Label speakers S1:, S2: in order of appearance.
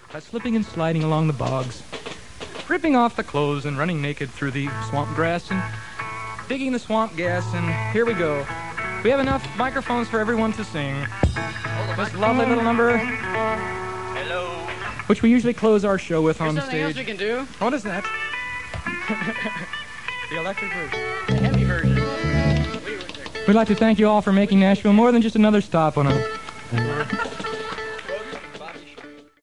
S1: by slipping and sliding along the bogs, ripping off the clothes and running naked through the swamp grass and digging the swamp gas, and here we go. We have enough microphones for everyone to sing this lovely little number.
S2: Hello.
S1: Which we usually close our show with on the
S2: Something else
S1: stage.
S2: we can do?
S1: What is that? The electric version.
S2: The heavy version.
S1: We'd like to thank you all for making Nashville more than just another stop on a